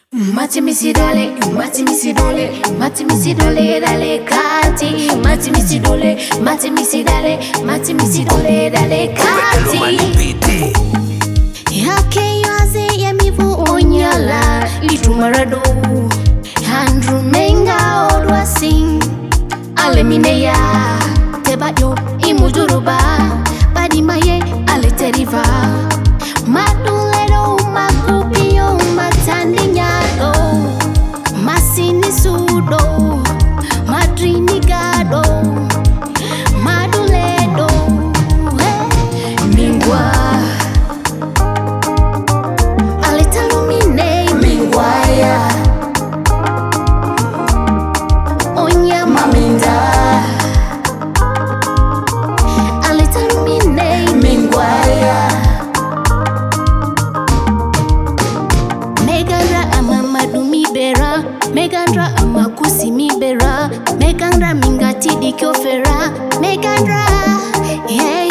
Mati misidole, mati misidole, mati misidole dale kati. Mati misidole, mati misidale, mati misidole dale kati. Yake yaze yemivu onyala itumarado. Andrew menga odwa sing. Alemine ya tebayo imujuruba. Badimaye ale teriva. Madulero makupio matandinyago. Masini sudo. Madrini gado. Maduledo. Mingwa. Alitalumine mingwaya. Onya maminda. Alitalumine mingwaya. Megandra amamadumi bera. Megandra amakusimi bera. Megandra mingati dikyofera. Megandra, yeah.